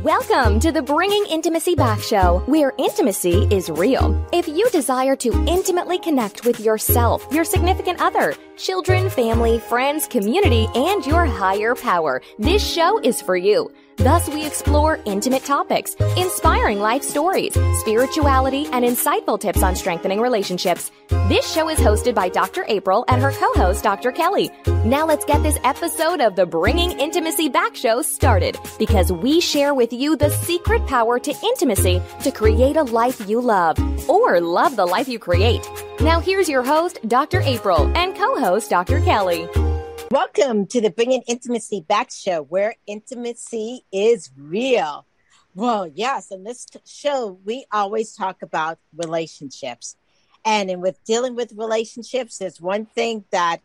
Welcome to the Bringing Intimacy Back show, where intimacy is real. If you desire to intimately connect with yourself, your significant other, children, family, friends, community, and your higher power, this show is for you. Thus, we explore intimate topics, inspiring life stories, spirituality, and insightful tips on strengthening relationships. This show is hosted by Dr. April and her co-host, Dr. Kelly. Now let's get this episode of the Bringing Intimacy Back show started, because we share with you the secret power to intimacy to create a life you love, or love the life you create. Now here's your host, Dr. April, and co-host, Dr. Kelly. Welcome to the Bringing Intimacy Back show, where intimacy is real. Well, yes, in this show, we always talk about relationships. And with dealing with relationships, there's one thing that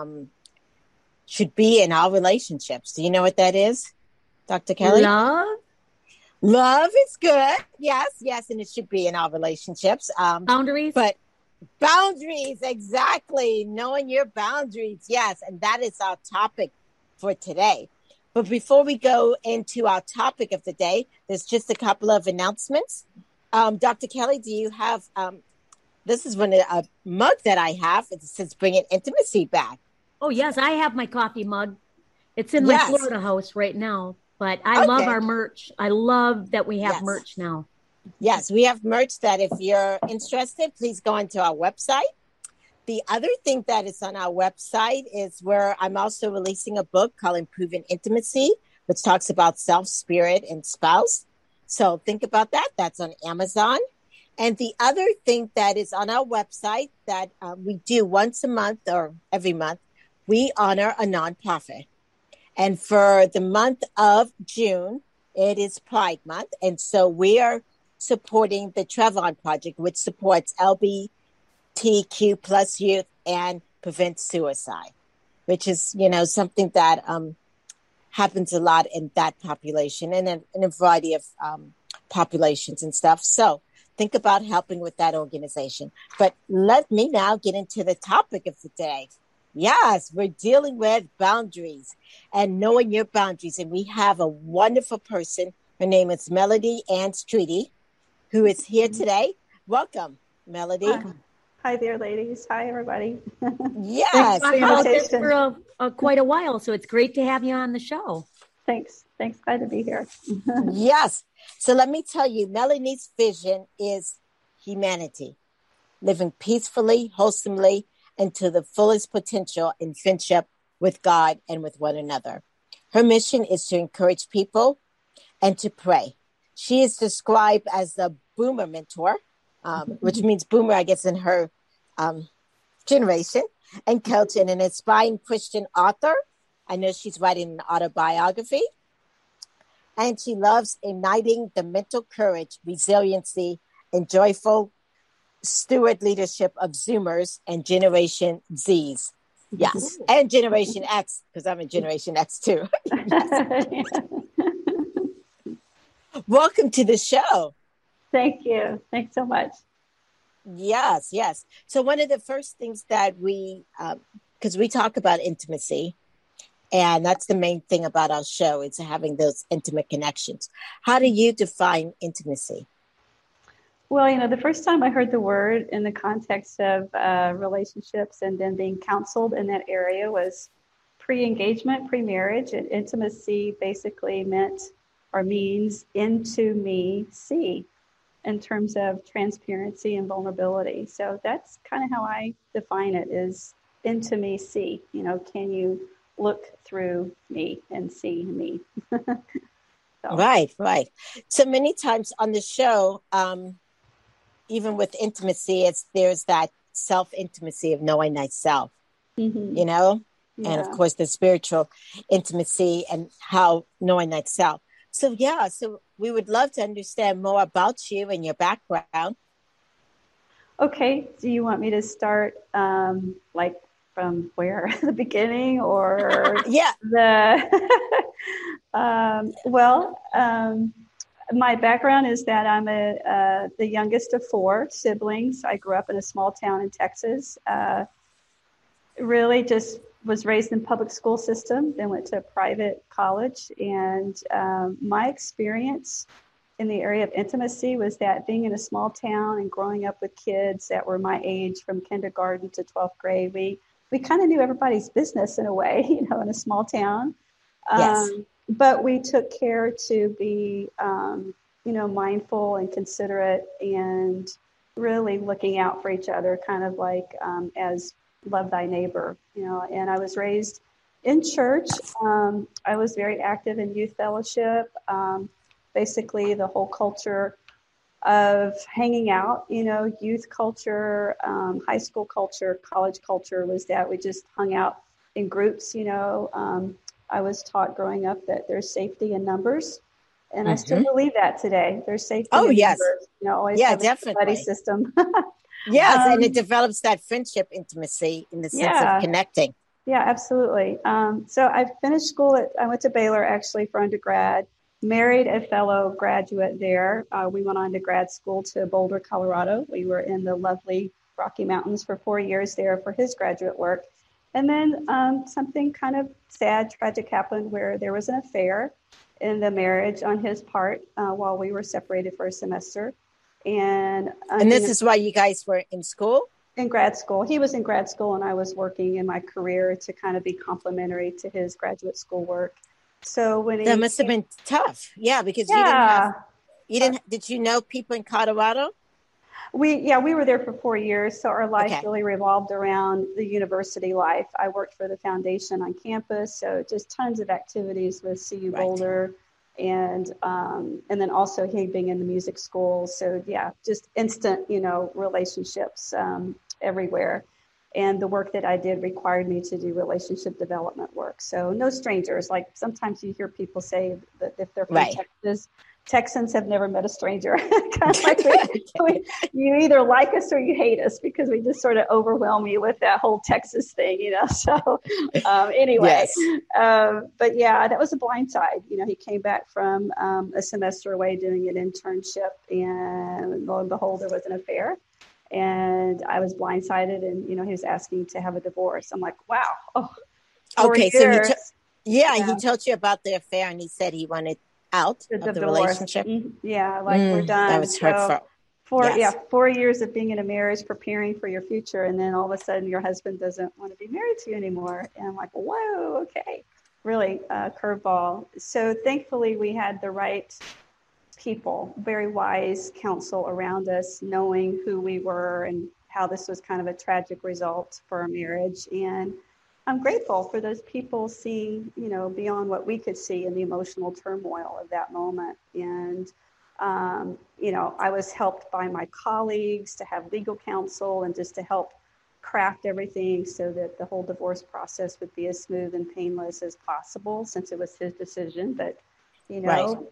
should be in our relationships. Do you know what that is, Dr. Kelly? Love? Love is good. Yes, and it should be in our relationships. Boundaries? But boundaries, exactly. Knowing your boundaries. Yes. And that is our topic for today. But before we go into our topic of the day, there's just a couple of announcements. Dr. Kelly, do you have, this is a mug that I have. It says Bringing Intimacy Back. Oh, yes. I have my coffee mug. It's in my Florida house right now. But I love our merch. I love that we have merch now. Yes, we have merch that if you're interested, please go into our website. The other thing that is on our website is where I'm also releasing a book called Improving Intimacy, which talks about self, spirit, and spouse. So think about that. That's on Amazon. And the other thing that is on our website that we do once a month or every month, we honor a nonprofit. And for the month of June, it is Pride Month. And so we are supporting the Trevon Project, which supports LGBTQ plus youth and prevents suicide, which is, something that happens a lot in that population and in a variety of populations and stuff. So think about helping with that organization. But let me now get into the topic of the day. Yes, we're dealing with boundaries and knowing your boundaries. And we have a wonderful person. Her name is Melody Ann Streety, who is here today. Welcome, Melody. Hi there, ladies. Hi, everybody. Yes. Thanks for quite a while, so it's great to have you on the show. Thanks. Glad to be here. Yes. So let me tell you, Melody's vision is humanity, living peacefully, wholesomely, and to the fullest potential in friendship with God and with one another. Her mission is to encourage people and to pray. She is described as the boomer mentor, which means boomer, I guess, in her generation, and coach and an inspiring Christian author. I know she's writing an autobiography. And she loves igniting the mental courage, resiliency, and joyful steward leadership of Zoomers and Generation Zs. Yes. And Generation X, because I'm in Generation X too. Welcome to the show. Thank you. Thanks so much. Yes. So one of the first things that because we talk about intimacy, and that's the main thing about our show, is having those intimate connections. How do you define intimacy? Well, the first time I heard the word in the context of relationships and then being counseled in that area was pre-engagement, pre-marriage. And intimacy basically meant or means into me see in terms of transparency and vulnerability. So that's kind of how I define it, is into me see. Can you look through me and see me? So. Right. So many times on the show, even with intimacy, there's that self-intimacy of knowing thyself, and of course the spiritual intimacy and how knowing thyself. So we would love to understand more about you and your background. Okay. Do you want me to start from where? The beginning or my background is that I'm the youngest of four siblings. I grew up in a small town in Texas. Really just was raised in public school system, then went to a private college. And my experience in the area of intimacy was that being in a small town and growing up with kids that were my age from kindergarten to 12th grade, we kind of knew everybody's business in a way, you know, in a small town. Yes. But we took care to be, you know, mindful and considerate and really looking out for each other, kind of like as love thy neighbor, you know. And I was raised in church. I was very active in youth fellowship. Basically, the whole culture of hanging out, you know, youth culture, high school culture, college culture was that we just hung out in groups, you know. I was taught growing up that there's safety in numbers. And I still believe that today. There's safety in numbers. You know, always have a buddy system. Yes, and it develops that friendship intimacy in the sense of connecting. Yeah, absolutely. So I finished school I went to Baylor actually for undergrad, married a fellow graduate there. We went on to grad school to Boulder, Colorado. We were in the lovely Rocky Mountains for 4 years there for his graduate work. And then something kind of sad, tragic happened where there was an affair in the marriage on his part while we were separated for a semester. And this is why you guys were in school? In grad school. He was in grad school and I was working in my career to kind of be complementary to his graduate school work. So when that must have been tough. Yeah, because did you know people in Colorado? We were there for 4 years. So our life really revolved around the university life. I worked for the foundation on campus. So just tons of activities with CU Boulder and then also he being in the music school. So yeah, just instant, you know, relationships everywhere. And the work that I did required me to do relationship development work. So no strangers. Like sometimes you hear people say that if they're from Texas, Texans have never met a stranger. Kind of like you either like us or you hate us because we just sort of overwhelm you with that whole Texas thing, you know. So anyway, but yeah, that was a blind side. You know, he came back from a semester away doing an internship, and lo and behold, there was an affair. And I was blindsided, and you know, he was asking to have a divorce. I'm like, wow. Okay, years. So he told you about the affair, and he said he wanted out of the relationship. Yeah, like we're done. That was hurtful. 4 years of being in a marriage, preparing for your future, and then all of a sudden your husband doesn't want to be married to you anymore. And I'm like, whoa, okay, really curveball. So thankfully we had the right people, very wise counsel around us, knowing who we were and how this was kind of a tragic result for our marriage. And I'm grateful for those people seeing, you know, beyond what we could see in the emotional turmoil of that moment. And, you know, I was helped by my colleagues to have legal counsel and just to help craft everything so that the whole divorce process would be as smooth and painless as possible, since it was his decision. But, you know,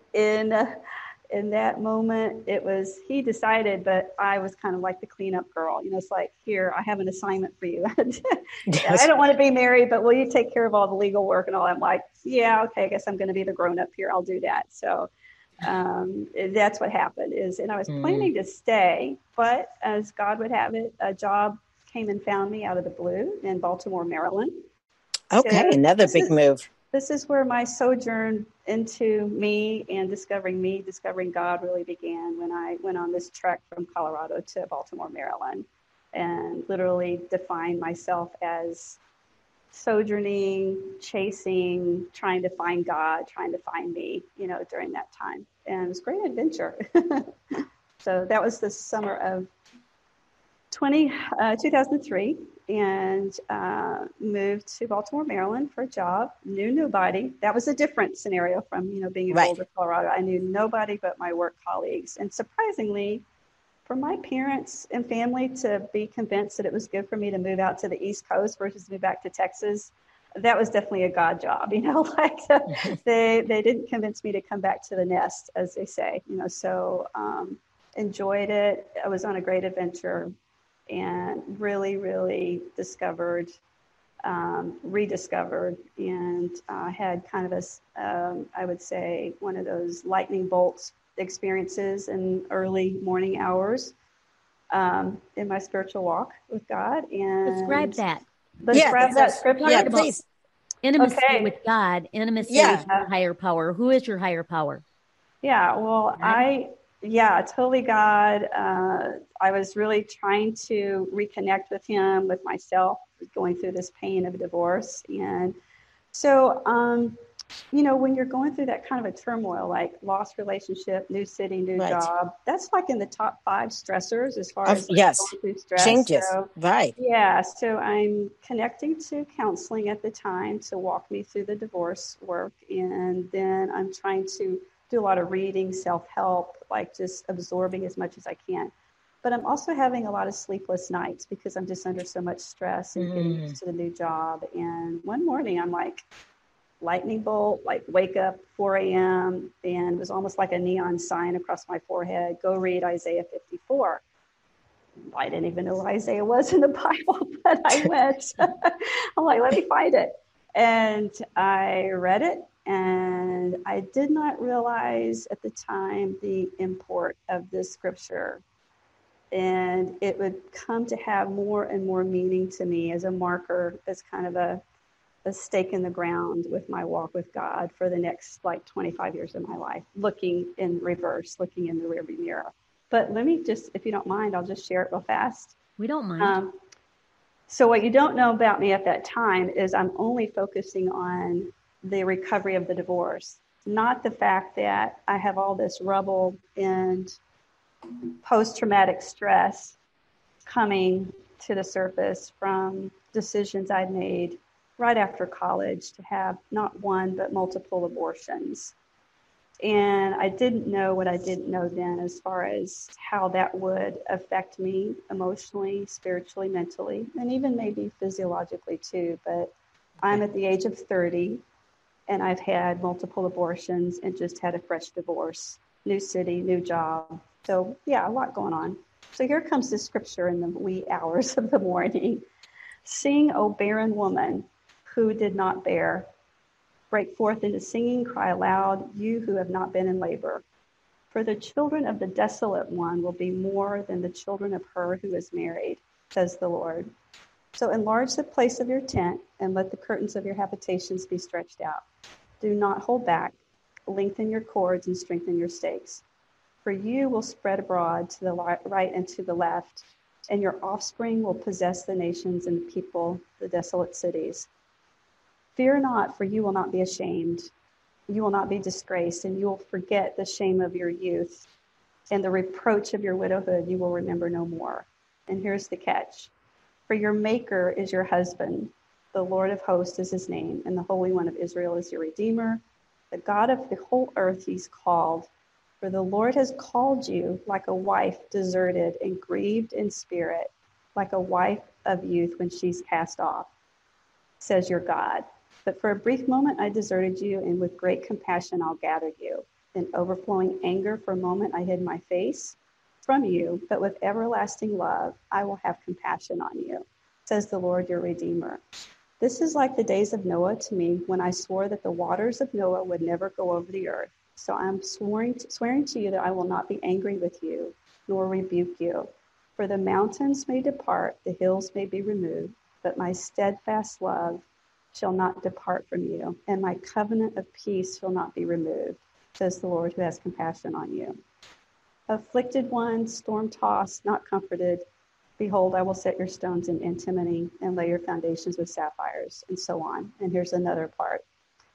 in that moment, he decided, but I was kind of like the cleanup girl. You know, it's like, here, I have an assignment for you. I don't want to be married, but will you take care of all the legal work and all? I'm like, yeah, okay, I guess I'm going to be the grown up here. I'll do that. So that's what happened and I was planning to stay, but as God would have it, a job came and found me out of the blue in Baltimore, Maryland. Okay, so another big move. This is where my sojourn into me and discovering God really began, when I went on this trek from Colorado to Baltimore, Maryland, and literally defined myself as sojourning, chasing, trying to find God, trying to find me, you know, during that time. And it was a great adventure. So that was the summer of 2003. And moved to Baltimore, Maryland for a job. Knew nobody. That was a different scenario from, you know, being in Boulder, Colorado. I knew nobody but my work colleagues. And surprisingly, for my parents and family to be convinced that it was good for me to move out to the East Coast versus move back to Texas, that was definitely a God job. You know, like they didn't convince me to come back to the nest, as they say. You know, so enjoyed it. I was on a great adventure. And really, really rediscovered, and had kind of I would say, one of those lightning bolts experiences in early morning hours in my spiritual walk with God. And describe that. Let's grab that scripture. Yeah, please. Intimacy with God, intimacy with your higher power. Who is your higher power? Yeah, well, totally God. I was really trying to reconnect with him, with myself, going through this pain of divorce. And so, when you're going through that kind of a turmoil, like lost relationship, new city, new job, that's like in the top 5 stressors as far as going through stress. Changes. So, so I'm connecting to counseling at the time to walk me through the divorce work. And then I'm trying to do a lot of reading, self-help, like just absorbing as much as I can. But I'm also having a lot of sleepless nights because I'm just under so much stress and getting used to the new job. And one morning I'm like, lightning bolt, like wake up 4 a.m. and it was almost like a neon sign across my forehead. Go read Isaiah 54. I didn't even know what Isaiah was in the Bible, but I went. I'm like, let me find it. And I read it, and I did not realize at the time the import of this scripture. And it would come to have more and more meaning to me as a marker, as kind of a stake in the ground with my walk with God for the next 25 years of my life, looking in reverse, looking in the rearview mirror. But let me just, if you don't mind, I'll just share it real fast. We don't mind. So what you don't know about me at that time is I'm only focusing on the recovery of the divorce, not the fact that I have all this rubble and post-traumatic stress coming to the surface from decisions I'd made right after college to have not one, but multiple abortions. And I didn't know what I didn't know then as far as how that would affect me emotionally, spiritually, mentally, and even maybe physiologically too. But I'm at the age of 30 and I've had multiple abortions and just had a fresh divorce, new city, new job. So a lot going on. So here comes the scripture in the wee hours of the morning. Sing, O barren woman, who did not bear. Break forth into singing, cry aloud, you who have not been in labor. For the children of the desolate one will be more than the children of her who is married, says the Lord. So enlarge the place of your tent and let the curtains of your habitations be stretched out. Do not hold back. Lengthen your cords and strengthen your stakes. For you will spread abroad to the right and to the left, and your offspring will possess the nations and the people, the desolate cities. Fear not, for you will not be ashamed. You will not be disgraced, and you will forget the shame of your youth, and the reproach of your widowhood you will remember no more. And here's the catch. For your Maker is your husband. The Lord of hosts is his name, and the Holy One of Israel is your Redeemer. The God of the whole earth he's called. For the Lord has called you like a wife deserted and grieved in spirit, like a wife of youth when she's cast off, says your God. But for a brief moment I deserted you, and with great compassion I'll gather you. In overflowing anger for a moment I hid my face from you, but with everlasting love I will have compassion on you, says the Lord your Redeemer. This is like the days of Noah to me, when I swore that the waters of Noah would never go over the earth. So I'm swearing to you that I will not be angry with you, nor rebuke you. For the mountains may depart, the hills may be removed, but my steadfast love shall not depart from you, and my covenant of peace shall not be removed, says the Lord who has compassion on you. Afflicted one, storm-tossed, not comforted, behold, I will set your stones in antimony and lay your foundations with sapphires, and so on. And here's another part.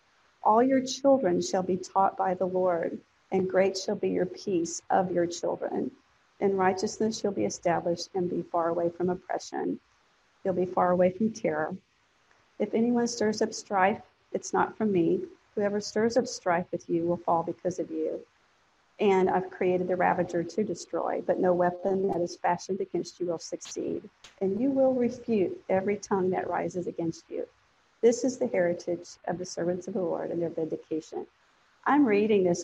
All your children shall be taught by the Lord, and great shall be your peace of your children. In righteousness you'll be established and be far away from oppression. You'll be far away from terror. If anyone stirs up strife, it's not from me. Whoever stirs up strife with you will fall because of you. And I've created the ravager to destroy, but no weapon that is fashioned against you will succeed. And you will refute every tongue that rises against you. This is the heritage of the servants of the Lord and their vindication. I'm reading this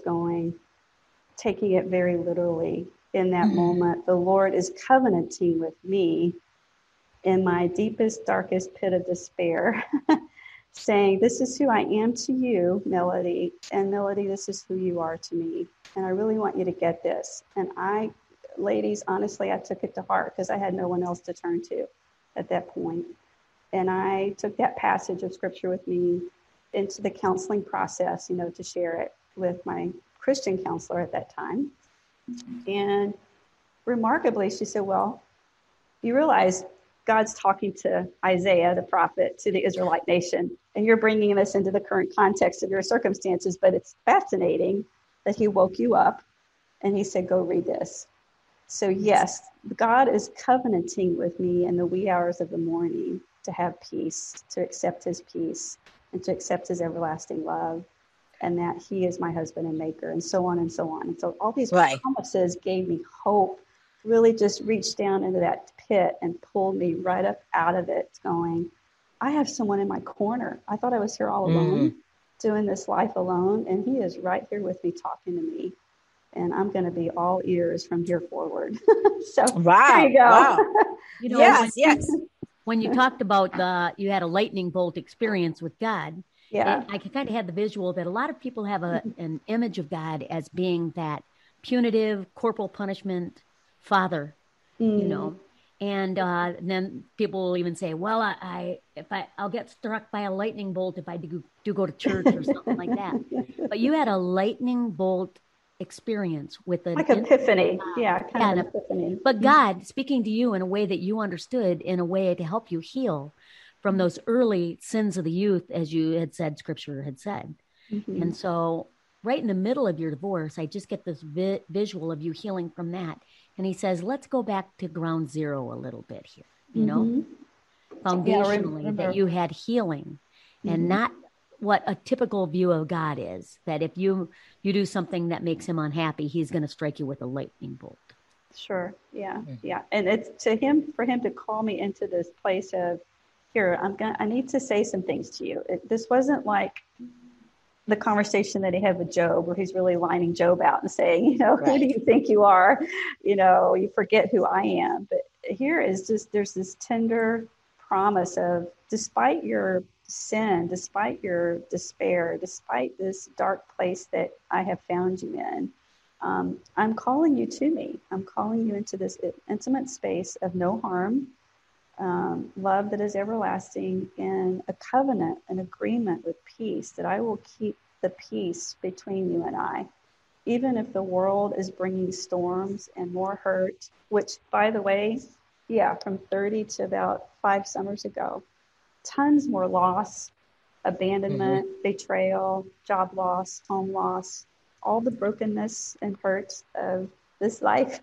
taking it very literally in that moment. The Lord is covenanting with me in my deepest, darkest pit of despair, saying, this is who I am to you, Melody, and Melody, this is who you are to me. And I really want you to get this. And ladies, honestly, I took it to heart because I had no one else to turn to at that point. And I took that passage of scripture with me into the counseling process, to share it with my Christian counselor at that time. And remarkably, she said, well, you realize God's talking to Isaiah, the prophet, to the Israelite nation, and you're bringing this into the current context of your circumstances, but it's fascinating that he woke you up and he said, go read this. So yes, God is covenanting with me in the wee hours of the morning to have peace, to accept his peace, and to accept his everlasting love, and that he is my husband and maker, and so on and so on. And so all these promises gave me hope, really just reached down into that pit and pulled me right up out of it going, I have someone in my corner. I thought I was here all alone, doing this life alone, and he is right here with me talking to me. And I'm going to be all ears from here forward. So there you go. Wow. Yes. When you talked about you had a lightning bolt experience with God, I kind of had the visual that a lot of people have an image of God as being that punitive, corporal punishment father, and then people will even say, well, I'll get struck by a lightning bolt if I do go to church or something like that. But you had a lightning bolt experience with an epiphany. An epiphany. But God speaking to you in a way that you understood, in a way to help you heal from those early sins of the youth, as you had said, scripture had said. And so right in the middle of your divorce, I just get this visual of you healing from that. And he says, let's go back to ground zero a little bit here, foundationally, that you had healing and not what a typical view of God is, that if you do something that makes him unhappy, he's going to strike you with a lightning bolt. Sure. Yeah. And it's for him to call me into this place of, here, I need to say some things to you. This wasn't like the conversation that he had with Job, where he's really lining Job out and saying, who do you think you are? You forget who I am. But here is there's this tender promise of, despite your sin, despite your despair, despite this dark place that I have found you in, I'm calling you to me. I'm calling you into this intimate space of no harm, love that is everlasting, and a covenant, an agreement with peace, that I will keep the peace between you and I, even if the world is bringing storms and more hurt, which, by the way, from 30 to about 5 summers ago, tons more loss, abandonment, betrayal, job loss, home loss, all the brokenness and hurt of this life.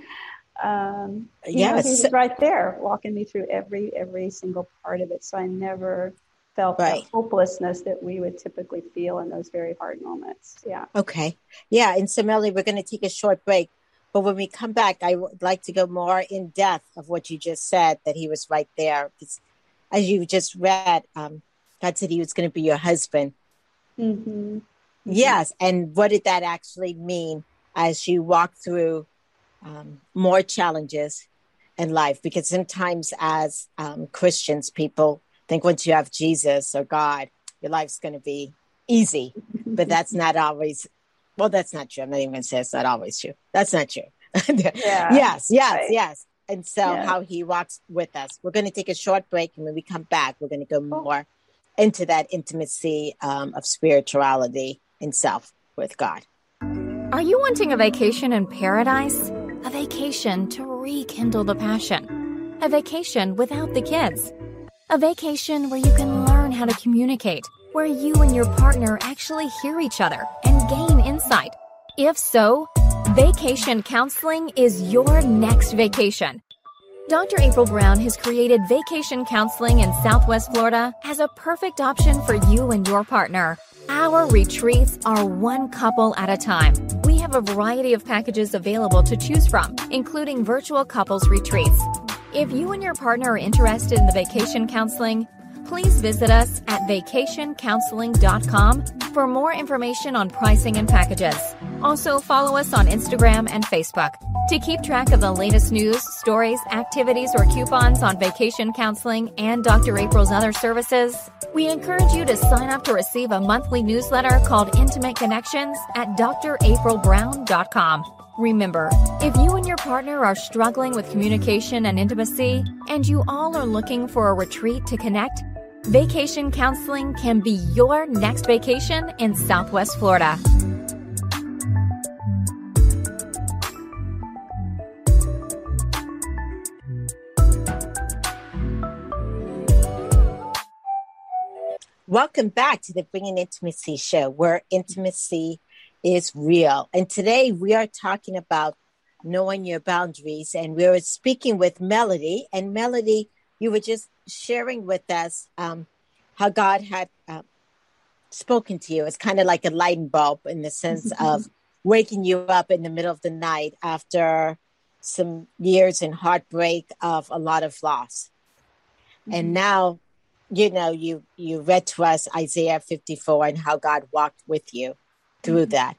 He was right there walking me through every single part of it. So I never felt the hopelessness that we would typically feel in those very hard moments. Yeah. Okay. Yeah. And so, Melly, we're going to take a short break. But when we come back, I would like to go more in depth of what you just said, that he was right there. It's, as you just read, God said he was going to be your husband. Yes. And what did that actually mean as you walk through more challenges in life? Because sometimes as Christians, people think once you have Jesus or God, your life's going to be easy. But that's not always, that's not true. I'm not even going to say it's not always true. That's not true. Yes. And so how he walks with us. We're going to take a short break. And when we come back, we're going to go more into that intimacy of spirituality and self with God. Are you wanting a vacation in paradise? A vacation to rekindle the passion. A vacation without the kids. A vacation where you can learn how to communicate, where you and your partner actually hear each other and gain insight. If so, Vacation Counseling is your next vacation. Dr. April Brown has created vacation counseling in Southwest Florida as a perfect option for you and your partner. Our retreats are one couple at a time. We have a variety of packages available to choose from, including virtual couples retreats. If you and your partner are interested in the vacation counseling, please visit us at vacationcounseling.com for more information on pricing and packages. Also, follow us on Instagram and Facebook. To keep track of the latest news, stories, activities, or coupons on vacation counseling and Dr. April's other services, we encourage you to sign up to receive a monthly newsletter called Intimate Connections at draprilbrown.com. Remember, if you and your partner are struggling with communication and intimacy, and you all are looking for a retreat to connect, Vacation Counseling can be your next vacation in Southwest Florida. Welcome back to the Bringing Intimacy show, where intimacy is real. And today we are talking about knowing your boundaries. And we were speaking with Melody. And Melody, you were just sharing with us how God had spoken to you. It's kind of like a light bulb in the sense of waking you up in the middle of the night after some years in heartbreak of a lot of loss. And now, you know, you read to us Isaiah 54 and how God walked with you through that.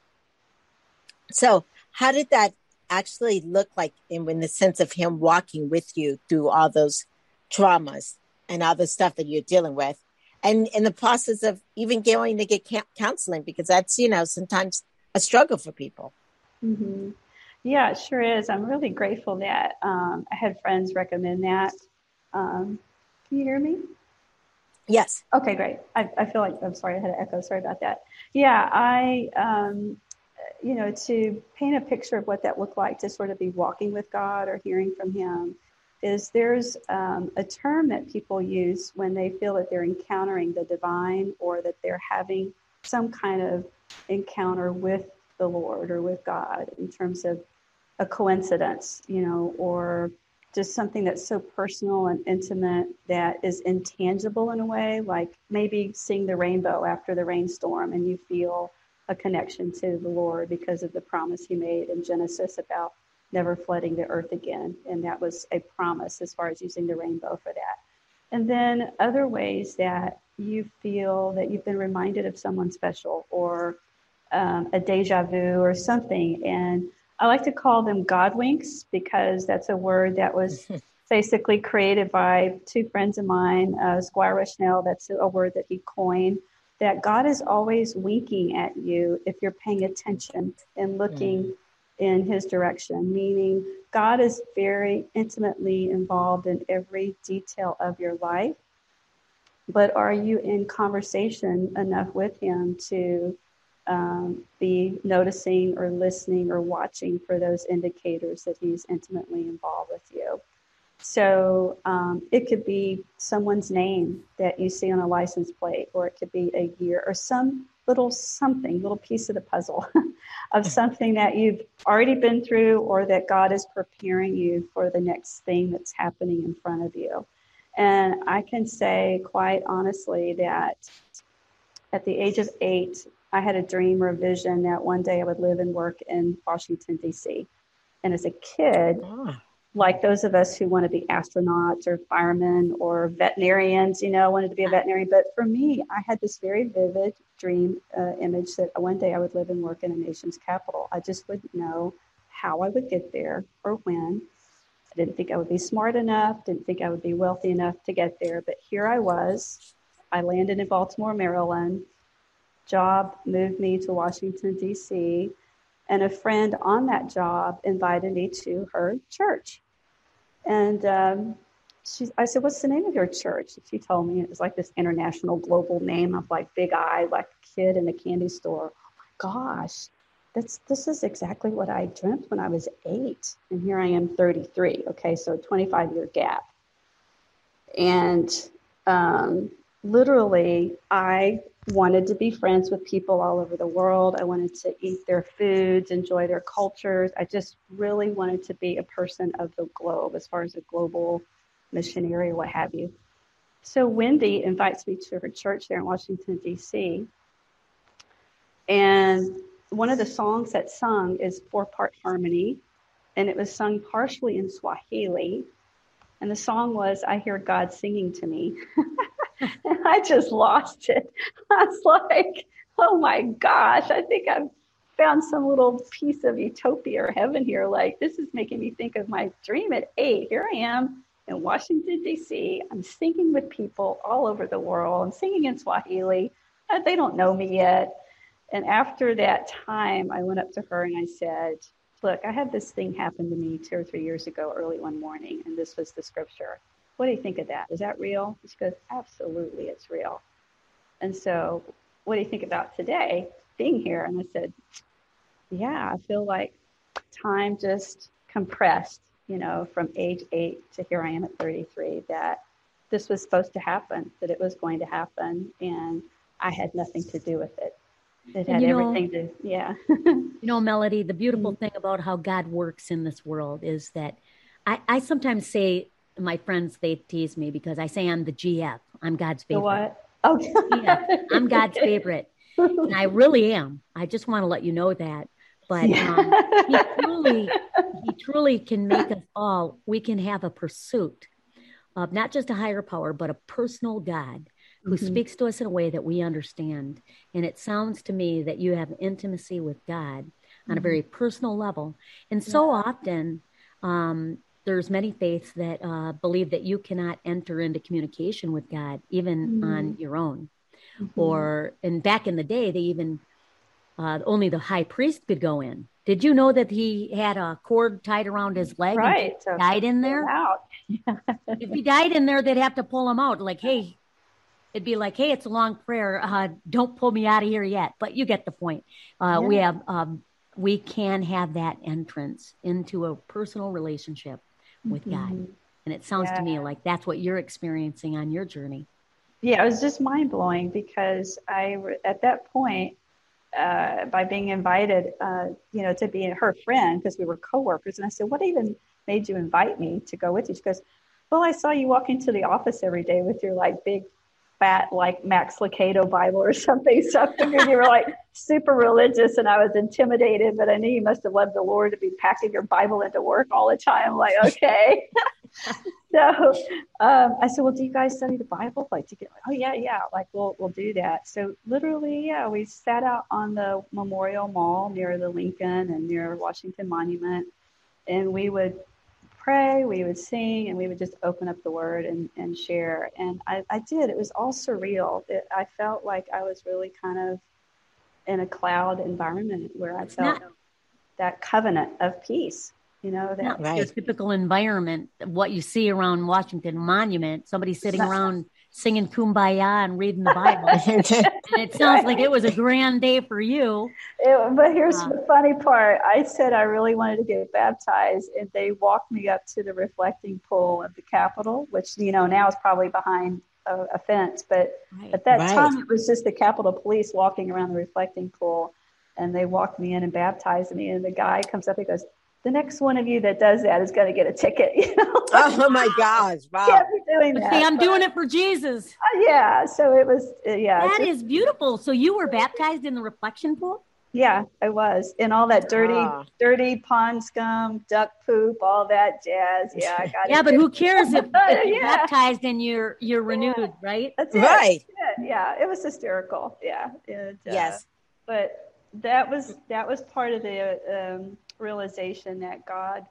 So how did that actually look like in the sense of him walking with you through all those traumas and all the stuff that you're dealing with? And in the process of even going to get counseling, because that's, you know, sometimes a struggle for people. Mm-hmm. Yeah, it sure is. I'm really grateful that I had friends recommend that. Can you hear me? Yes. Okay, great. I feel like, I'm sorry, I had an echo. Sorry about that. Yeah, you know, to paint a picture of what that looked like to sort of be walking with God or hearing from him is there's a term that people use when they feel that they're encountering the divine or that they're having some kind of encounter with the Lord or with God in terms of a coincidence, you know, or just something that's so personal and intimate that is intangible in a way, like maybe seeing the rainbow after the rainstorm and you feel a connection to the Lord because of the promise he made in Genesis about never flooding the earth again. And that was a promise as far as using the rainbow for that. And then other ways that you feel that you've been reminded of someone special or a deja vu or something. And I like to call them God winks because that's a word that was basically created by two friends of mine, Squire Rushnell. That's a word that he coined, that God is always winking at you if you're paying attention and looking in his direction, meaning God is very intimately involved in every detail of your life. But are you in conversation enough with him to be noticing or listening or watching for those indicators that he's intimately involved with you? So it could be someone's name that you see on a license plate, or it could be a year or some little piece of the puzzle of something that you've already been through or that God is preparing you for the next thing that's happening in front of you. And I can say quite honestly that at the age of 8, I had a dream or a vision that one day I would live and work in Washington, D.C. And as a kid, like those of us who want to be astronauts or firemen or veterinarians, you know, wanted to be a veterinarian. But for me, I had this very vivid dream image that one day I would live and work in a nation's capital. I just wouldn't know how I would get there or when. I didn't think I would be smart enough, didn't think I would be wealthy enough to get there. But here I was. I landed in Baltimore, Maryland. Job moved me to Washington, D.C., and a friend on that job invited me to her church. And I said, "What's the name of your church?" And she told me it was like this international global name of like big eye, like a kid in a candy store. Oh my gosh, this is exactly what I dreamt when I was 8. And here I am 33. Okay, so 25-year gap. And literally, I wanted to be friends with people all over the world. I wanted to eat their foods, enjoy their cultures. I just really wanted to be a person of the globe as far as a global missionary or what have you. So Wendy invites me to her church there in Washington, D.C. And one of the songs that's sung is 4-part harmony. And it was sung partially in Swahili. And the song was, "I Hear God Singing to Me." And I just lost it. I was like, oh my gosh, I think I've found some little piece of utopia or heaven here. Like, this is making me think of my dream at 8. Here I am in Washington, D.C. I'm singing with people all over the world. I'm singing in Swahili. They don't know me yet. And after that time, I went up to her and I said, look, I had this thing happen to me 2 or 3 years ago, early one morning, and this was the scripture. What do you think of that? Is that real? She goes, absolutely, it's real. And so, what do you think about today being here? And I said, yeah, I feel like time just compressed, from age 8 to here I am at 33, that this was supposed to happen, that it was going to happen, and I had nothing to do with it. It had everything to, yeah. Melody, the beautiful thing about how God works in this world is that I sometimes say, my friends, they tease me because I say I'm the GF. I'm God's favorite. The what? Oh, GF. I'm God's favorite. And I really am. I just want to let you know that. But he truly can make us all, we can have a pursuit of not just a higher power, but a personal God who speaks to us in a way that we understand. And it sounds to me that you have intimacy with God on a very personal level. And so often, there's many faiths that believe that you cannot enter into communication with God, even on your own. And back in the day, they even, only the high priest could go in. Did you know that he had a cord tied around his leg and he died in there? If he died in there, they'd have to pull him out. It'd be like, hey, it's a long prayer. Don't pull me out of here yet. But you get the point. We can have that entrance into a personal relationship with God. And it sounds to me like that's what you're experiencing on your journey. Yeah, it was just mind blowing because at that point, by being invited, to be her friend, because we were coworkers. And I said, what even made you invite me to go with you? She goes, well, I saw you walk into the office every day with your big, fat, Max Lucado Bible or something. So I figured you were super religious, and I was intimidated, but I knew you must have loved the Lord to be packing your Bible into work all the time. I'm okay. So I said, well, do you guys study the Bible? Oh yeah. We'll do that. So literally, we sat out on the Memorial Mall near the Lincoln and near Washington Monument, and we would pray, we would sing, and we would just open up the word and share. And I did. It was all surreal. I felt like I was really kind of in a cloud environment where I felt that covenant of peace. Not your typical environment, what you see around Washington Monument, somebody sitting around singing Kumbaya and reading the Bible. And it sounds like it was a grand day for you. But here's the funny part. I said I really wanted to get baptized, and they walked me up to the reflecting pool of the Capitol, which, now is probably behind a fence. But at that time, it was just the Capitol Police walking around the reflecting pool, and they walked me in and baptized me. And the guy comes up and goes, the next one of you that does that is going to get a ticket. Oh my gosh! Wow. Can't be doing that. See, I'm doing it for Jesus. Yeah. So it was. That is beautiful. So you were baptized in the reflection pool? Yeah, I was. In all that dirty pond scum, duck poop, all that jazz. Yeah, I got it. Yeah, but who cares if you're baptized and you're renewed, right? That's it. Right. Yeah, it was hysterical. Yeah. Yes. But that was part of the realization that God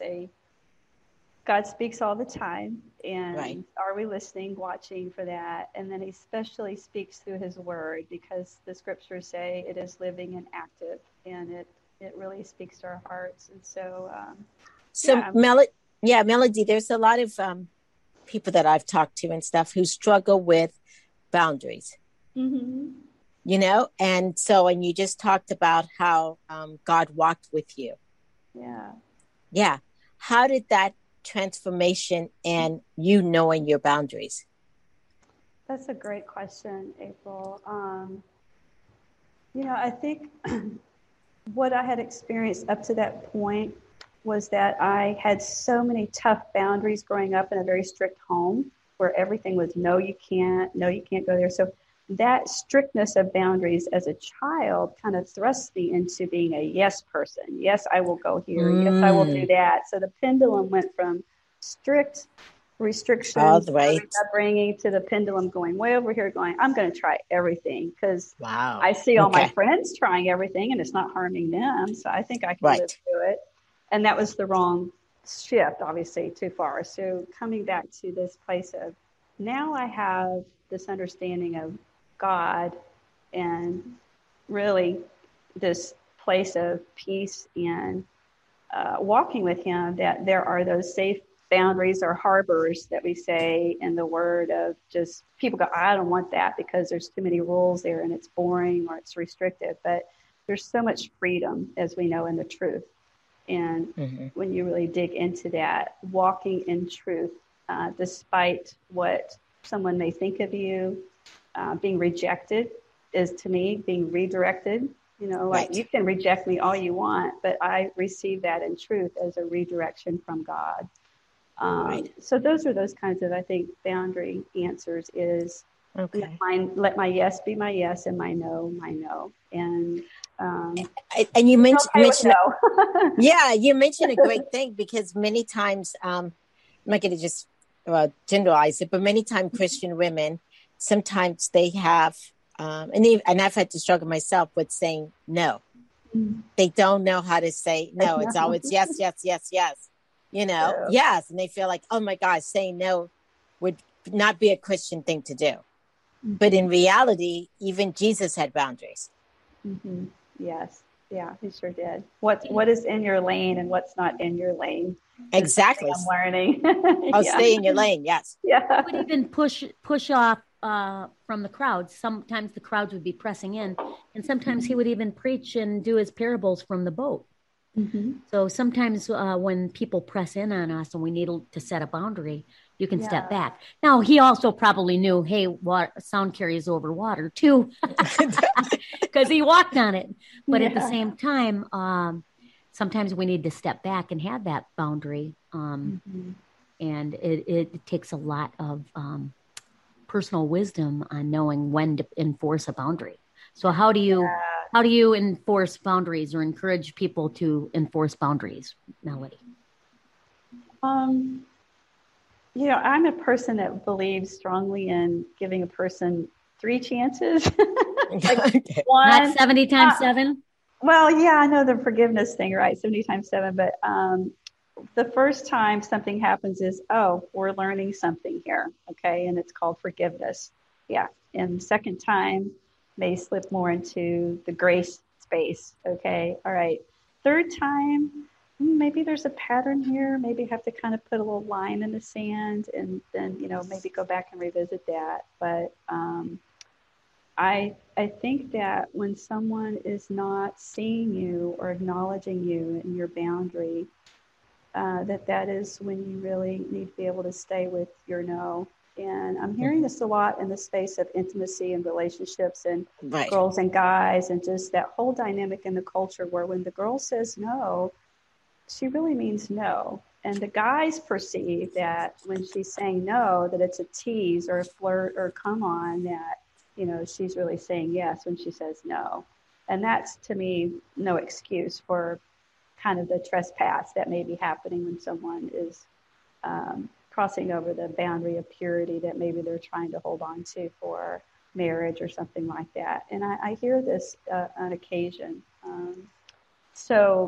speaks all the time, and are we listening, watching for that? And then he especially speaks through his word, because the scriptures say it is living and active, and it really speaks to our hearts. And so Melody, there's a lot of people that I've talked to and stuff who struggle with boundaries. And so, and you just talked about how God walked with you. Yeah. How did that transformation and you knowing your boundaries? That's a great question, April. I think what I had experienced up to that point was that I had so many tough boundaries growing up in a very strict home where everything was no, you can't go there. So that strictness of boundaries as a child kind of thrust me into being a yes person. Yes, I will go here. Yes, I will do that. So the pendulum went from strict restrictions, upbringing, to the pendulum going way over here, going, I'm going to try everything, because I see all my friends trying everything and it's not harming them. So I think I can live through it. And that was the wrong shift, obviously, too far. So coming back to this place of, now I have this understanding of God, and really this place of peace and walking with him, that there are those safe boundaries or harbors that we say in the word of just people go, I don't want that because there's too many rules there and it's boring or it's restrictive. But there's so much freedom, as we know, in the truth. And when you really dig into that, walking in truth, despite what someone may think of you, being rejected is, to me, being redirected. You know, like you can reject me all you want, but I receive that in truth as a redirection from God. So those are those kinds of, I think, boundary answers is let my yes be my yes and my no, my no. And you mentioned yeah, you mentioned a great thing, because many times, I'm not going to just generalize it, but many times Christian women, sometimes they have, and I've had to struggle myself with saying no. They don't know how to say no. It's always yes, yes, yes, yes. You know, yes. And they feel like, oh my gosh, saying no would not be a Christian thing to do. But in reality, even Jesus had boundaries. Yes. Yeah, he sure did. What is in your lane and what's not in your lane? Exactly. I'm learning. Stay in your lane. Yes. Yeah. He would even push off from the crowds. Sometimes the crowds would be pressing in, and sometimes he would even preach and do his parables from the boat. So sometimes when people press in on us and we need to set a boundary, you can step back. Now, he also probably knew, hey, sound carries over water too, because he walked on it. But at the same time, sometimes we need to step back and have that boundary. And it takes a lot of personal wisdom on knowing when to enforce a boundary. So how do you enforce boundaries or encourage people to enforce boundaries, Melody? You know, I'm a person that believes strongly in giving a person 3 chances. One, not 70 times 7? Well, yeah, I know the forgiveness thing, right? 70 times 7. But the first time something happens is, we're learning something here. Okay. And it's called forgiveness. Yeah. And the second time may slip more into the grace space. Okay. All right. Third time, maybe there's a pattern here. Maybe have to kind of put a little line in the sand and then, maybe go back and revisit that. But I think that when someone is not seeing you or acknowledging you and your boundary, that is when you really need to be able to stay with your no. And I'm hearing this a lot in the space of intimacy and relationships and girls and guys, and just that whole dynamic in the culture where when the girl says no, she really means no. And the guys perceive that when she's saying no, that it's a tease or a flirt or come on, that, she's really saying yes when she says no. And that's, to me, no excuse for kind of the trespass that may be happening when someone is crossing over the boundary of purity that maybe they're trying to hold on to for marriage or something like that. And I hear this on occasion. The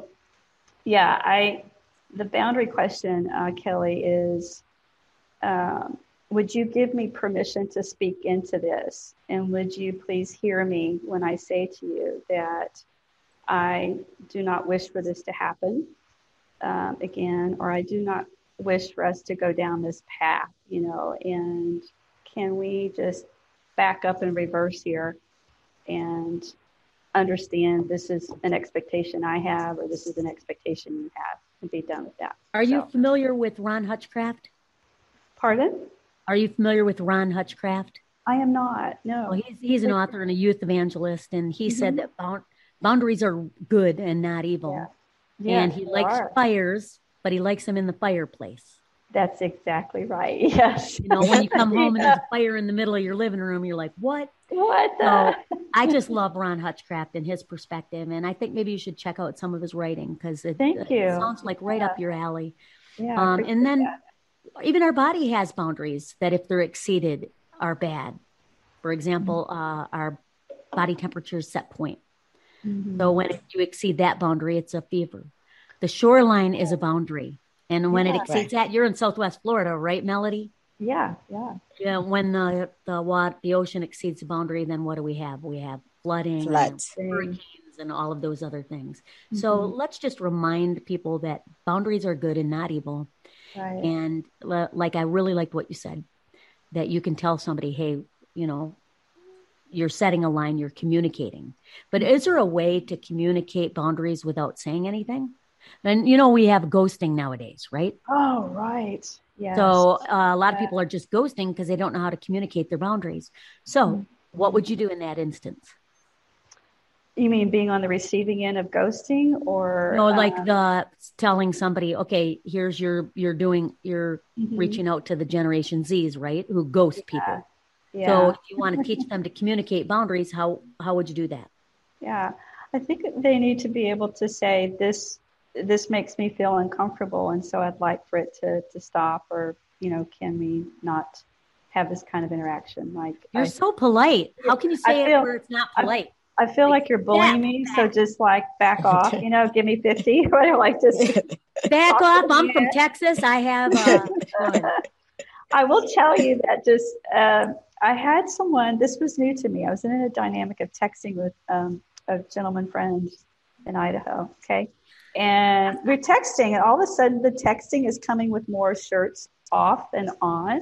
boundary question, Kelly, is, would you give me permission to speak into this? And would you please hear me when I say to you that I do not wish for this to happen again, or I do not wish for us to go down this path, and can we just back up and reverse here and understand this is an expectation I have, or this is an expectation you have, and be done with that. Are you familiar with Ron Hutchcraft? Pardon? Are you familiar with Ron Hutchcraft? I am not, no. Well, he's an author and a youth evangelist, and he said that boundaries are good and not evil. Yeah, and he likes fires, but he likes them in the fireplace. That's exactly right. Yes. When you come home and there's a fire in the middle of your living room, you're like, what? What? So I just love Ron Hutchcraft and his perspective. And I think maybe you should check out some of his writing, because it sounds like right up your alley. Yeah, and then even our body has boundaries that, if they're exceeded, are bad. For example, our body temperature is set point. So when you exceed that boundary, it's a fever. The shoreline is a boundary. And when it exceeds that, you're in Southwest Florida, right, Melody? Yeah. Yeah. When the ocean exceeds the boundary, then what do we have? We have flooding, hurricanes, and all of those other things. So let's just remind people that boundaries are good and not evil. Right. And like, I really liked what you said, that you can tell somebody, hey, you're setting a line, you're communicating. But is there a way to communicate boundaries without saying anything? And, we have ghosting nowadays, right? Oh, right. Yes. So a lot of people are just ghosting because they don't know how to communicate their boundaries. So what would you do in that instance? You mean being on the receiving end of ghosting, or? No, like telling somebody, okay, here's you're reaching out to the Generation Zs, right? Who ghost people. Yeah. So if you want to teach them to communicate boundaries, how would you do that? Yeah, I think they need to be able to say, this makes me feel uncomfortable, and so I'd like for it to stop, or, can we not have this kind of interaction? Like, you're so polite. How can you say it where it's not polite? I feel like you're bullying me, so just like back off, give me 50, or like just back off. I'm from Texas. I have. I will tell you that I had someone. This was new to me. I was in a dynamic of texting with a gentleman friend in Idaho. Okay, and we're texting, and all of a sudden, the texting is coming with more shirts off than on.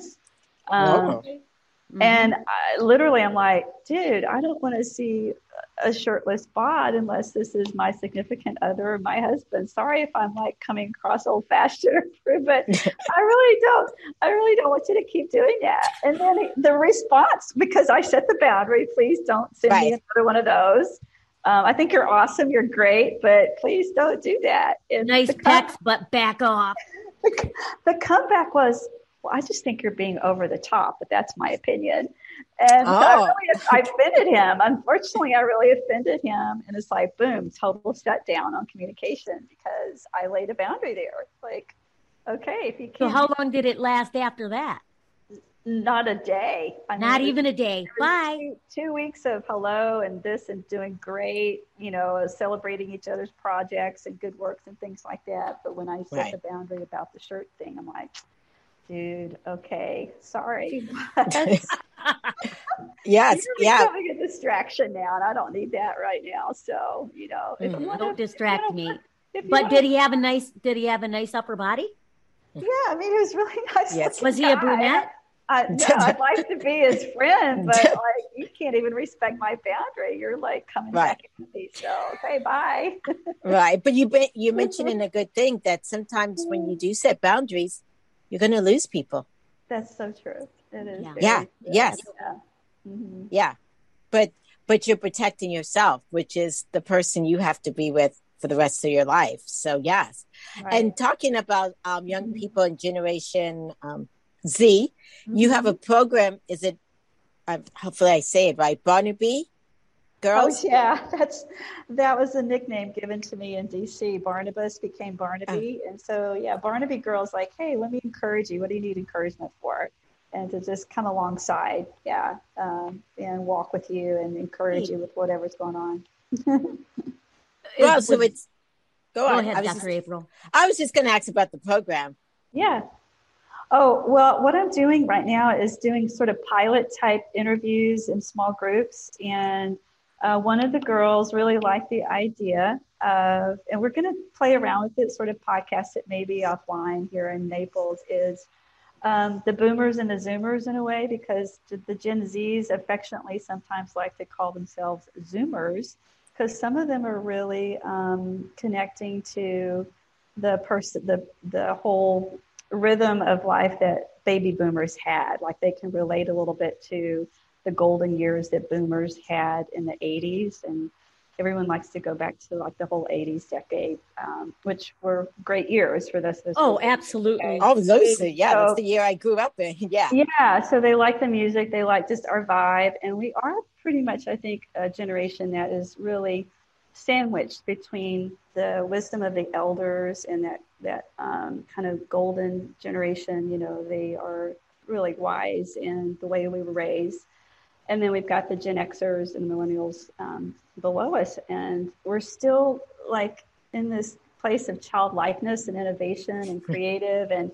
And I'm like, dude, I don't want to see a shirtless bod unless this is my significant other or my husband. Sorry if I'm like coming across old fashioned, but I really don't want you to keep doing that. And then the response, because I set the boundary, please don't send me another one of those. I think you're awesome. You're great, but please don't do that. And nice text, but back off. The comeback was, well, I just think you're being over the top, but that's my opinion. And I offended him. Unfortunately, I really offended him. And it's like, boom, total shutdown on communication because I laid a boundary there. Like, okay, if you can't. So how long did it last after that? Not a day. Not even a day. Bye. 2 weeks of hello and this and doing great, celebrating each other's projects and good works and things like that. But when I set the boundary about the shirt thing, I'm like, dude, okay, sorry. Yes, you're becoming a distraction now, and I don't need that right now. So, don't distract me. But did he have a nice upper body? Yeah, I mean, he was really nice. Yes. Was he a brunette? No, I'd like to be his friend, but like you can't even respect my boundary. You're like coming back at me. So, okay, bye. Right, but you mentioning a good thing that sometimes when you do set boundaries, you're going to lose people. That's so true. It is. Yes. Yeah. Mm-hmm. Yeah. But you're protecting yourself, which is the person you have to be with for the rest of your life. So, yes. Right. And talking about young people in Generation Z, you have a program. Is it, hopefully I say it right, Barnaby Girls? Oh, yeah. That was a nickname given to me in DC. Barnabas became Barnaby. And so, yeah, Barnaby Girls, like, hey, let me encourage you. What do you need encouragement for? And to just come alongside, and walk with you and encourage you with whatever's going on. Well, so it's, go ahead, Dr. April. I was just going to ask about the program. Yeah. Oh, well, what I'm doing right now is doing sort of pilot type interviews in small groups. And one of the girls really liked the idea of, and we're going to play around with it, sort of podcast it maybe offline here in Naples, is the boomers and the zoomers in a way, because the Gen Zs affectionately sometimes like to call themselves zoomers, because some of them are really connecting to the whole rhythm of life that baby boomers had. Like they can relate a little bit to the golden years that boomers had in the 80s, and everyone likes to go back to like the whole 80s decade, which were great years for this. Oh, absolutely. Oh, those, that's the year I grew up in. Yeah. So they like the music. They like just our vibe. And we are pretty much, I think, a generation that is really sandwiched between the wisdom of the elders and that kind of golden generation. They are really wise in the way we were raised. And then we've got the Gen Xers and millennials below us. And we're still like in this place of childlikeness and innovation and creative and,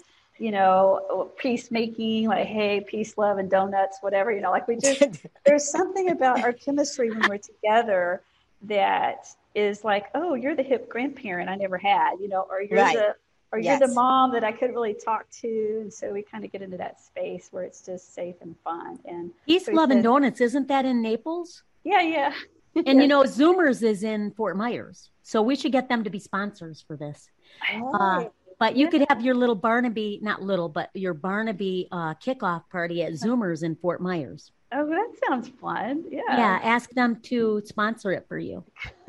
peacemaking, like, hey, peace, love, and donuts, whatever, like we just, there's something about our chemistry when we're together that is like, oh, you're the hip grandparent I never had, or you're right. you're the mom that I couldn't really talk to. And so we kind of get into that space where it's just safe and fun. And East Love and Donuts, isn't that in Naples? Yeah. And Zoomers is in Fort Myers. So we should get them to be sponsors for this. But you could have your little Barnaby, not little, but your Barnaby kickoff party at Zoomers in Fort Myers. Oh, that sounds fun. Yeah. Yeah. Ask them to sponsor it for you.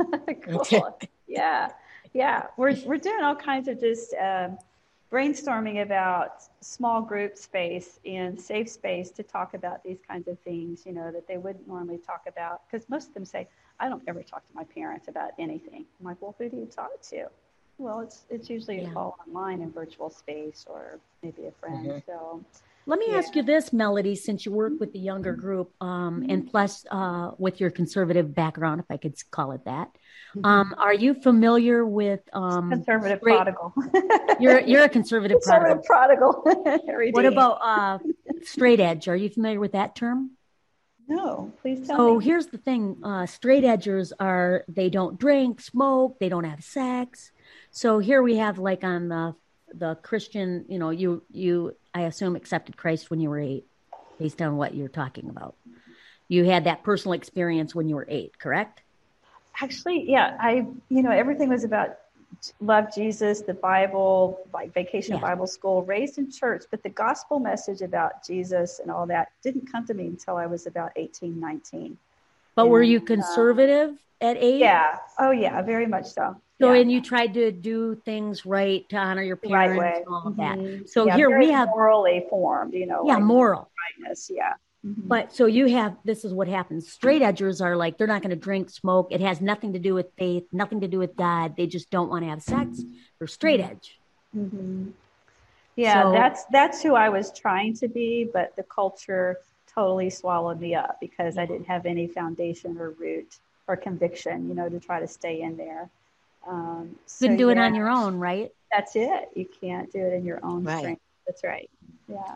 Cool. Yeah. We're doing all kinds of just brainstorming about small group space and safe space to talk about these kinds of things, that they wouldn't normally talk about. Because most of them say, I don't ever talk to my parents about anything. I'm like, well, who do you talk to? Well, it's usually all online in virtual space or maybe a friend. Mm-hmm. So let me ask you this, Melody, since you work with the younger group, and plus with your conservative background, if I could call it that, are you familiar with conservative prodigal? You're a conservative prodigal. What about straight edge? Are you familiar with that term? No, please tell me. So here's the thing: straight edgers they don't drink, smoke, they don't have sex. So here we have, like, on the Christian, you I assume accepted Christ when you were 8, based on what you're talking about. You had that personal experience when you were 8, correct? Actually, yeah. Everything was about love Jesus, the Bible, like Vacation Bible School, raised in church, but the gospel message about Jesus and all that didn't come to me until I was about 18, 19. But were you conservative at 8? Yeah. Oh, yeah, very much so. So, and you tried to do things right to honor your parents and all of that. So here we have morally formed, moral. Rightness, yeah. Mm-hmm. But so this is what happens. Straight edgers are like, they're not going to drink, smoke. It has nothing to do with faith, nothing to do with God. They just don't want to have sex. They're straight edge. Mm-hmm. Yeah, so, that's who I was trying to be, but the culture totally swallowed me up because I didn't have any foundation or root or conviction, to try to stay in there. Couldn't do it on your own, right? That's it. You can't do it in your own strength. That's right. Yeah.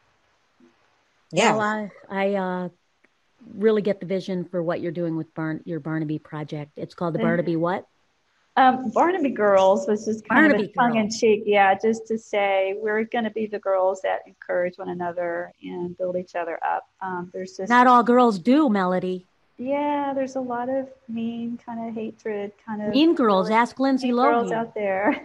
Well, I really get the vision for what you're doing with your Barnaby project. It's called the Barnaby what? Barnaby Girls was just kind of tongue in cheek. Yeah, just to say we're going to be the girls that encourage one another and build each other up. There's just not all girls do, Melody. Yeah, there's a lot of mean kind of hatred, kind of mean girls. Ask Lindsay Lohan. Girls out there.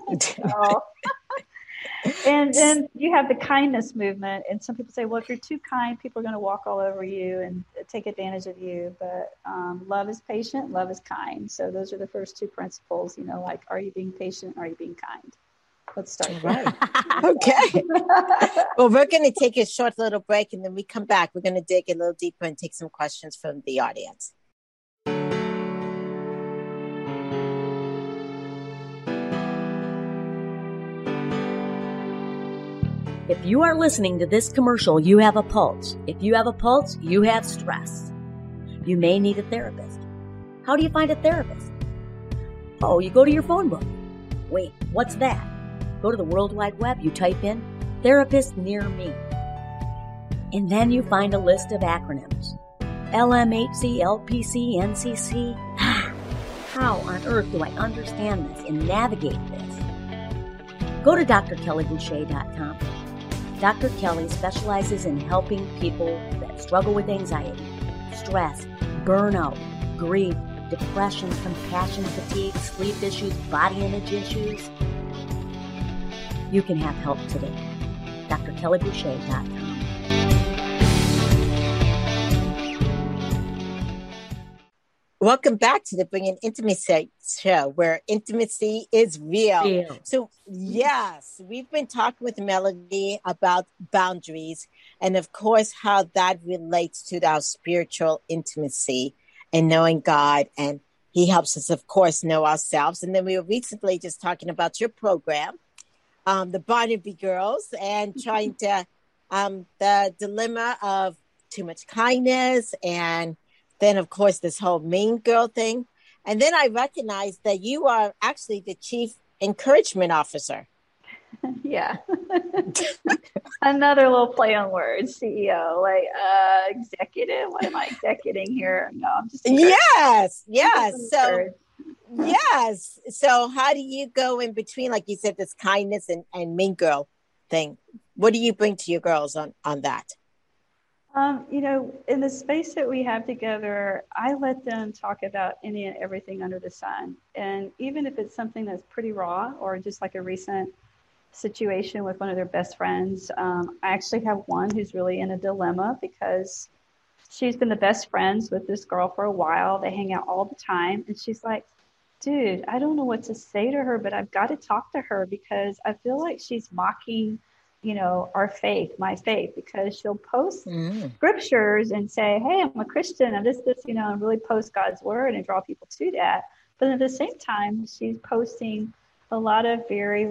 And then you have the kindness movement, and some people say, well, if you're too kind, people are going to walk all over you and take advantage of you. But love is patient, love is kind. So those are the first 2 principles. Like, are you being patient? Are you being kind? Let's start. Right. Okay. Well, we're going to take a short little break, and then we come back. We're going to dig a little deeper and take some questions from the audience. If you are listening to this commercial, you have a pulse. If you have a pulse, you have stress. You may need a therapist. How do you find a therapist? Oh, you go to your phone book. Wait, what's that? Go to the World Wide Web, you type in therapist near me. And then you find a list of acronyms. LMHC, LPC, NCC. How on earth do I understand this and navigate this? Go to drkellyboucher.com. Dr. Kelly specializes in helping people that struggle with anxiety, stress, burnout, grief, depression, compassion, fatigue, sleep issues, body image issues. You can have help today. drkellyboucher.com. Welcome back to the Bringing Intimacy show, where intimacy is real. So, yes, we've been talking with Melody about boundaries and, of course, how that relates to our spiritual intimacy and knowing God. And he helps us, of course, know ourselves. And then we were recently just talking about your program, the Barnaby Girls, and trying to, the dilemma of too much kindness, and then, of course, this whole mean girl thing. And then I recognized that you are actually the chief encouragement officer. Yeah. Another little play on words, CEO, like executive. What am I executing here? No, I'm just yes. So yes. So how do you go in between, like you said, this kindness and mean girl thing? What do you bring to your girls on that? In the space that we have together, I let them talk about any and everything under the sun. And even if it's something that's pretty raw or just like a recent situation with one of their best friends, I actually have one who's really in a dilemma because she's been the best friends with this girl for a while. They hang out all the time. And she's like, dude, I don't know what to say to her, but I've got to talk to her because I feel like she's mocking our faith, my faith, because she'll post scriptures and say, hey, I'm a Christian, I'm this, and really post God's word and draw people to that. But at the same time, she's posting a lot of very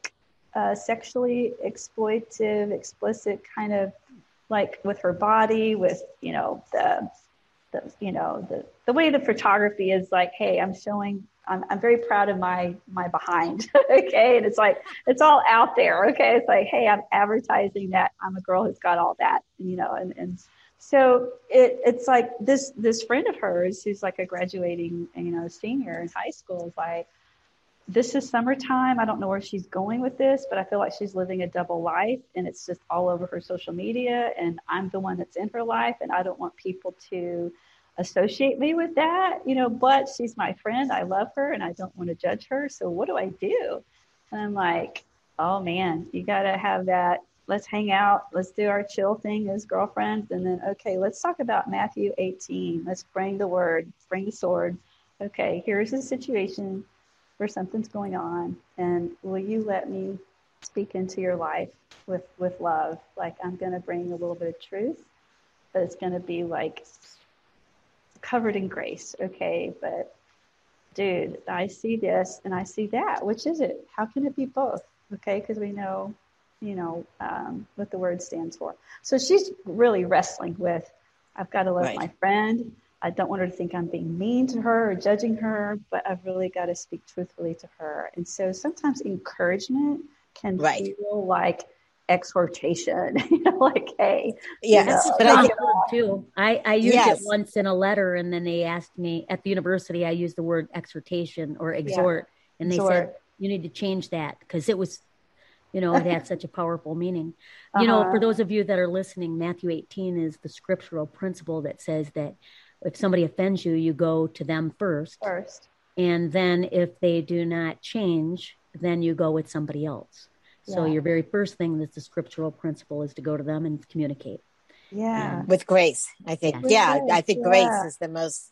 sexually exploitive, explicit kind of like with her body, with, the way the photography is like, hey, I'm very proud of my behind. Okay. And it's like, it's all out there. Okay. It's like, hey, I'm advertising that I'm a girl who's got all that, and so it's like this friend of hers who's like a graduating, senior in high school is like, this is summertime. I don't know where she's going with this, but I feel like she's living a double life and it's just all over her social media. And I'm the one that's in her life and I don't want people to associate me with that, but she's my friend. I love her and I don't want to judge her. So what do I do? And I'm like, oh man, you got to have that. Let's hang out. Let's do our chill thing as girlfriends. And then, okay, let's talk about Matthew 18. Let's bring the word, bring the sword. Okay, here's a situation where something's going on. And will you let me speak into your life with love? Like I'm going to bring a little bit of truth, but it's going to be like covered in grace. Okay. But dude, I see this and I see that. Which is it? How can it be both? Okay. Because we know, what the word stands for. So she's really wrestling with, I've got to love my friend. I don't want her to think I'm being mean to her or judging her, but I've really got to speak truthfully to her. And so sometimes encouragement can feel like exhortation, like, hey. Yes, but I too. I used it once in a letter, and then they asked me at the university, I used the word exhortation or exhort, and they said, you need to change that because it was, it had such a powerful meaning. For those of you that are listening, Matthew 18 is the scriptural principle that says that if somebody offends you, you go to them first. And then if they do not change, then you go with somebody else. So your very first thing that's the scriptural principle is to go to them and communicate. Yeah. With grace, I think. Yeah. I think grace is the most,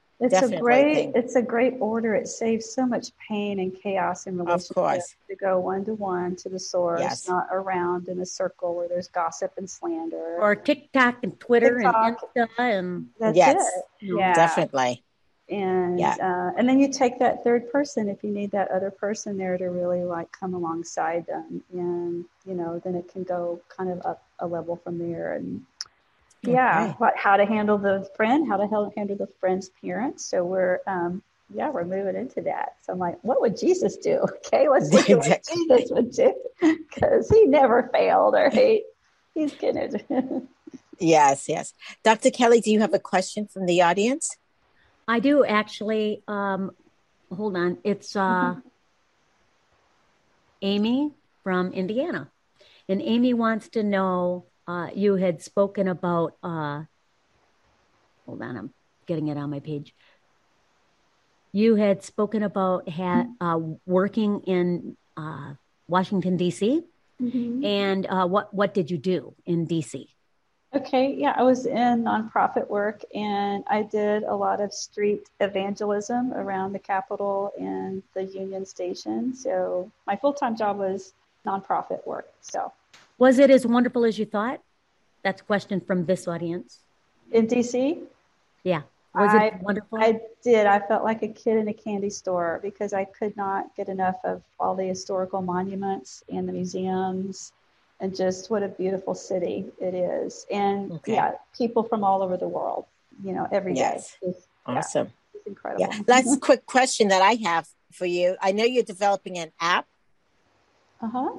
It's a great order. It saves so much pain and chaos in relationships. Of course. To go one-to-one to the source, not around in a circle where there's gossip and slander. Or TikTok and Twitter and Insta and that's it. Yeah, definitely. And and then you take that third person if you need that other person there to really like come alongside them, and then it can go kind of up a level from there. And how to handle the friend, how to handle the friend's parents. So we're moving into that. So I'm like, what would Jesus do? Okay, let's look at what Jesus would do, because he never failed, or he's gonna. Yes. Dr. Kelly, do you have a question from the audience? I do actually. Hold on. It's Amy from Indiana. And Amy wants to know, you had spoken about, hold on, I'm getting it on my page. You had spoken about working in Washington, D.C. Mm-hmm. And what did you do in D.C.? Okay, I was in nonprofit work, and I did a lot of street evangelism around the Capitol and the Union Station. So my full-time job was nonprofit work. So, was it as wonderful as you thought? That's a question from this audience. In DC? Yeah. Was it wonderful? I did. I felt like a kid in a candy store because I could not get enough of all the historical monuments and the museums. And just what a beautiful city it is. And people from all over the world, every day. Awesome. It's incredible. Yeah. That's a quick question that I have for you. I know you're developing an app.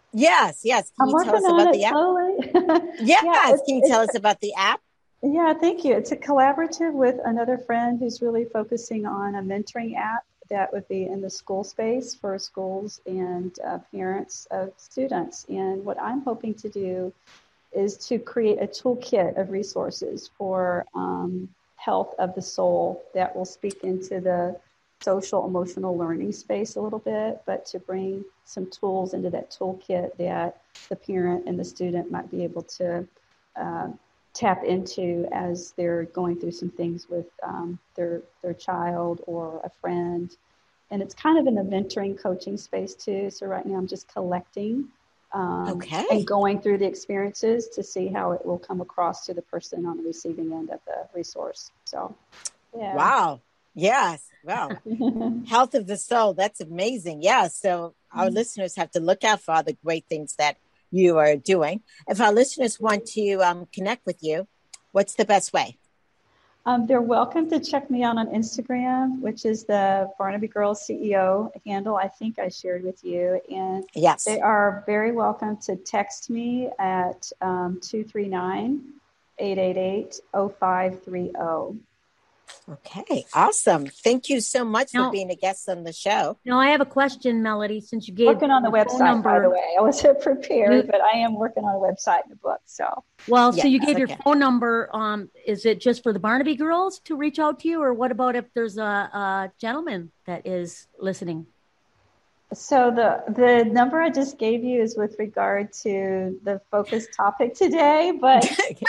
Yes. Can you tell us about the app? Yes. Can you tell us about the app? Yeah, thank you. It's a collaborative with another friend who's really focusing on a mentoring app that would be in the school space for schools and parents of students. And what I'm hoping to do is to create a toolkit of resources for health of the soul that will speak into the social emotional learning space a little bit, but to bring some tools into that toolkit that the parent and the student might be able to tap into as they're going through some things with their child or a friend. And it's kind of in the mentoring coaching space too. So right now I'm just collecting and going through the experiences to see how it will come across to the person on the receiving end of the resource. So, yeah. Wow. Yes. Wow. Health of the soul. That's amazing. Yeah. So our listeners have to look out for all the great things that you are doing. If our listeners want to connect with you, what's the best way? They're welcome to check me out on Instagram, which is the Barnaby Girls CEO handle. I think I shared with you. And yes, they are very welcome to text me at 239-888-0530. Okay, awesome. Thank you so much for being a guest on the show. Now, I have a question, Melody, since you gave working on the website, by the way. I wasn't prepared, but I am working on a website and a book. So, so you gave your phone number. Is it just for the Barnaby Girls to reach out to you, or what about if there's a gentleman that is listening? So the number I just gave you is with regard to the focus topic today, but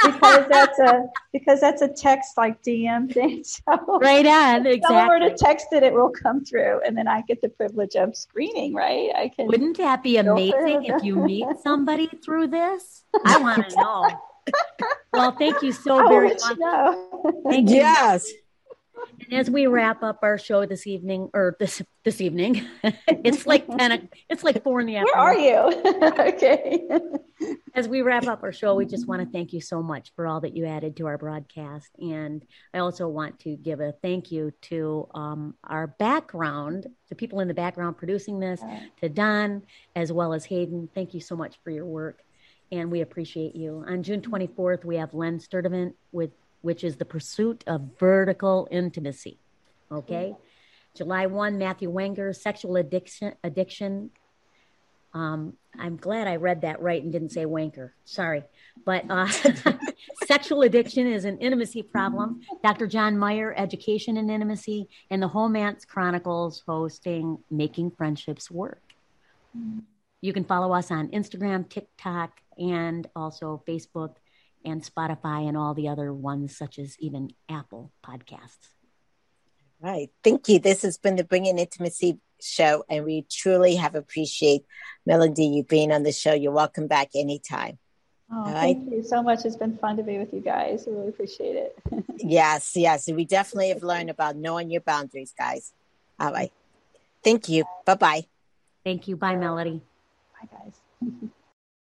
because that's a text like DM thing. So right on, exactly. Somewhere to text it will come through, and then I get the privilege of screening. Right? I can. Wouldn't that be amazing if you meet somebody through this? I want to know. Well, thank you so very much. Thank you. Yes. And as we wrap up our show this evening, or this evening, it's like 4 in the afternoon. Where are you? Okay. As we wrap up our show, we just want to thank you so much for all that you added to our broadcast. And I also want to give a thank you to our background, the people in the background producing this, to Don, as well as Hayden. Thank you so much for your work. And we appreciate you. On June 24th, we have Len Sturdivant which is The Pursuit of Vertical Intimacy. Okay. July 1, Matthew Wenger, Sexual Addiction. I'm glad I read that right and didn't say wanker. Sorry. But Sexual Addiction is an Intimacy Problem. Dr. John Meyer, Education and Intimacy, and the Homance Chronicles hosting Making Friendships Work. You can follow us on Instagram, TikTok, and also Facebook and Spotify and all the other ones, such as even Apple Podcasts. Right. Thank you. This has been the Bringing Intimacy show, and we truly have appreciate, Melody, you being on the show. You're welcome back anytime. Thank you so much. It's been fun to be with you guys. I really appreciate it. Yes. We definitely have learned about knowing your boundaries, guys. All right. Thank you. Bye-bye. Thank you. Bye, Melody. Bye, guys.